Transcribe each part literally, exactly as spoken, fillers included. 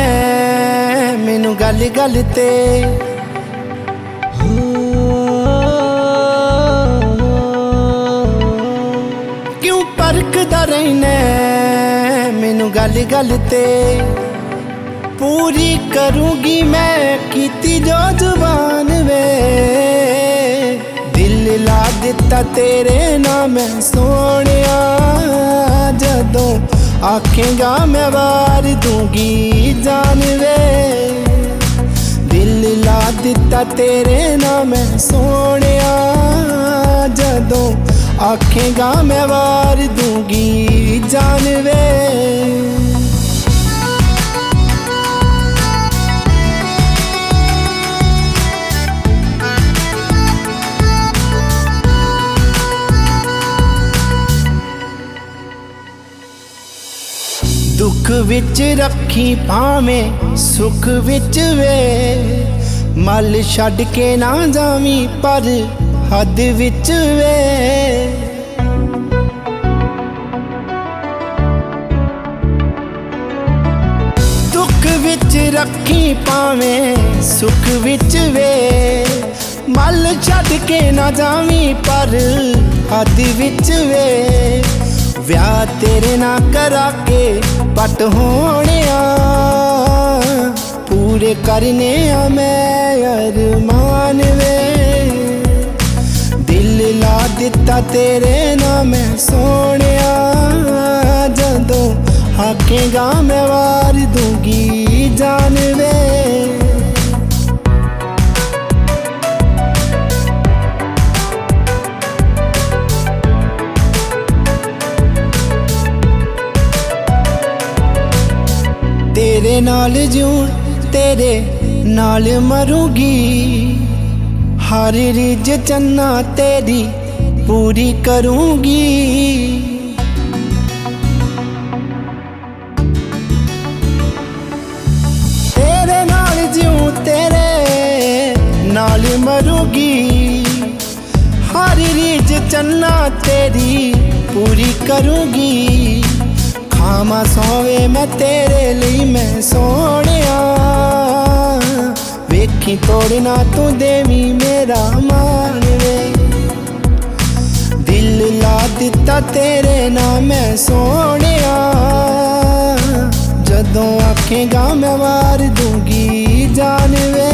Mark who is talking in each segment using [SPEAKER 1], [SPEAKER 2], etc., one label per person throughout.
[SPEAKER 1] मैनू गल गल ते क्यों परखदा रहना मैनू गल गल ते पूरी करूंगी मैं कीती जो जुबान वे दिल ला दिता तेरे नाम मैं सोनिया जदों आखेगा मैं वार दूंगी जान वे दिल ला दिता तेरे नाम मैं सोनिया जदों आखेगा मैं वार दूंगी जान वे दुख विच रखी भावें सुख विच वे मल छड़ के ना जावी पर हद विच वे दुख विच रखी भावें सुख विच वे मल छड़ के ना जावी पर हद विच वे विआह तेरे ना करा के पट होने पूरे करने आ मैं अरमान वे दिल ला दिता तेरे ना मैं सोने जदों आखेगा मैं वार दूंगी जान वे तेरे नाल जूं तेरे नाल मरूंगी हर रिज चन्ना तेरी पूरी करूंगी तेरे नाल जूं तेरे नाल मरूंगी हर रिज चन्ना तेरी पूरी करूंगी खामा सोवे मैं तेरे लिए मैं सोनिया वेखी तोड़ना तू देवी मेरा मान वे दिल ला दिता तेरे नाम मैं सोनिया जदों आखेगा मैं वार दूंगी जान वे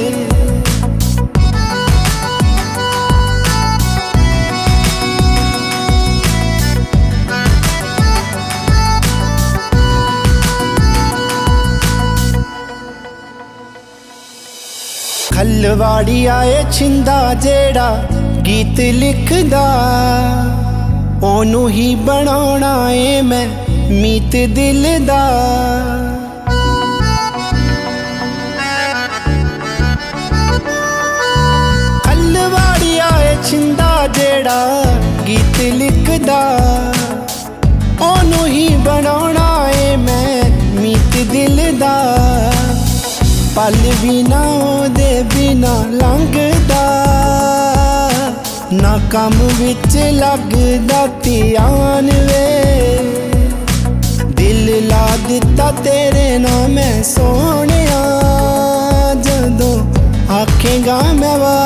[SPEAKER 1] खलवाड़ी आए छिंदा जेड़ा गीत लिखदा ओनू ही बनाना है मैं मीत दिल दा खलवाड़ी आए छिंदा जेड़ा गीत लिखदा ओनू ही बनाना है मैं मीत दिल दा पल भी ना ओदे बिना लंघदा ना कम विच लगदा ध्यान वे दिल ला दिता तेरे नाम मैं सोनिया जदों आखेगा मैं